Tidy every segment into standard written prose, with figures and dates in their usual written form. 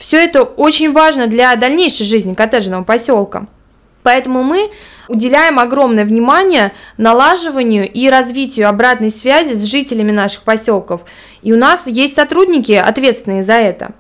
Все это очень важно для дальнейшей жизни коттеджного поселка. Поэтому мы уделяем огромное внимание налаживанию и развитию обратной связи с жителями наших поселков. И у нас есть сотрудники, ответственные за это.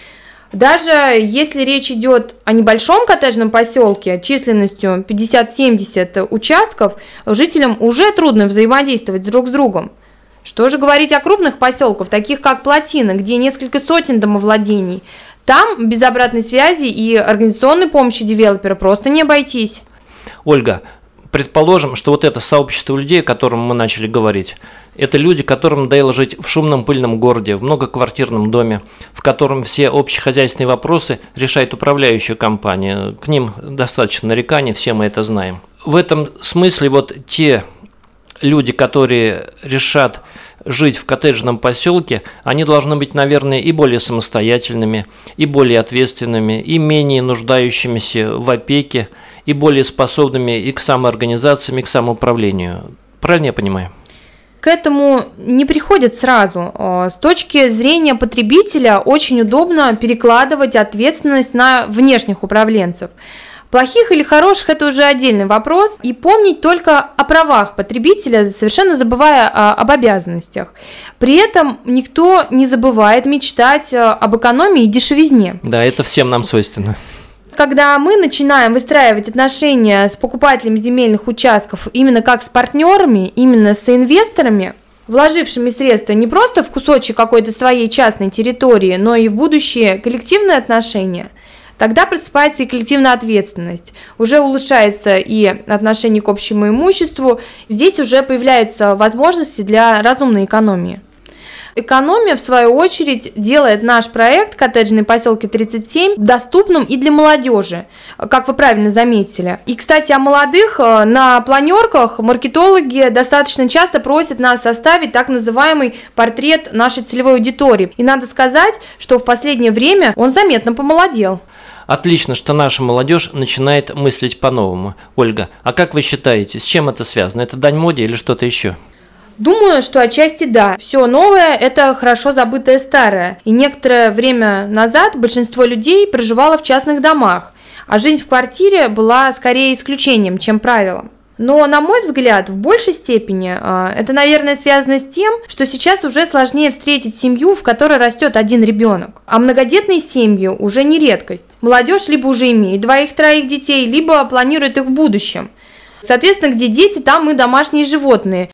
Даже если речь идет о небольшом коттеджном поселке численностью 50-70 участков, жителям уже трудно взаимодействовать друг с другом. Что же говорить о крупных поселках, таких как Плотина, где несколько сотен домовладений. Там без обратной связи и организационной помощи девелопера просто не обойтись. Ольга, предположим, что вот это сообщество людей, о котором мы начали говорить, это люди, которым надоело жить в шумном пыльном городе, в многоквартирном доме, в котором все общехозяйственные вопросы решает управляющая компания. К ним достаточно нареканий, все мы это знаем. В этом смысле вот те люди, которые решат жить в коттеджном поселке, они должны быть, наверное, и более самостоятельными, и более ответственными, и менее нуждающимися в опеке, и более способными и к самоорганизации, и к самоуправлению. Правильно я понимаю? К этому не приходят сразу. С точки зрения потребителя очень удобно перекладывать ответственность на внешних управленцев. Плохих или хороших – это уже отдельный вопрос. И помнить только о правах потребителя, совершенно забывая об обязанностях. При этом никто не забывает мечтать об экономии и дешевизне. Да, это всем нам свойственно. Когда мы начинаем выстраивать отношения с покупателями земельных участков именно как с партнерами, именно с инвесторами, вложившими средства не просто в кусочек какой-то своей частной территории, но и в будущее коллективные отношения, тогда просыпается и коллективная ответственность, уже улучшается и отношение к общему имуществу, здесь уже появляются возможности для разумной экономии. Экономия, в свою очередь, делает наш проект «Коттеджные поселки 37» доступным и для молодежи, как вы правильно заметили. И, кстати, о молодых. На планерках маркетологи достаточно часто просят нас составить так называемый портрет нашей целевой аудитории. И надо сказать, что в последнее время он заметно помолодел. Отлично, что наша молодежь начинает мыслить по-новому. Ольга, а как вы считаете, с чем это связано? Это дань моде или что-то еще? Думаю, что отчасти да. Все новое – это хорошо забытое старое. И некоторое время назад большинство людей проживало в частных домах, а жизнь в квартире была скорее исключением, чем правилом. Но, на мой взгляд, в большей степени это, наверное, связано с тем, что сейчас уже сложнее встретить семью, в которой растет один ребенок. А многодетные семьи уже не редкость. Молодежь либо уже имеет двоих-троих детей, либо планирует их в будущем. Соответственно, где дети, там и домашние животные.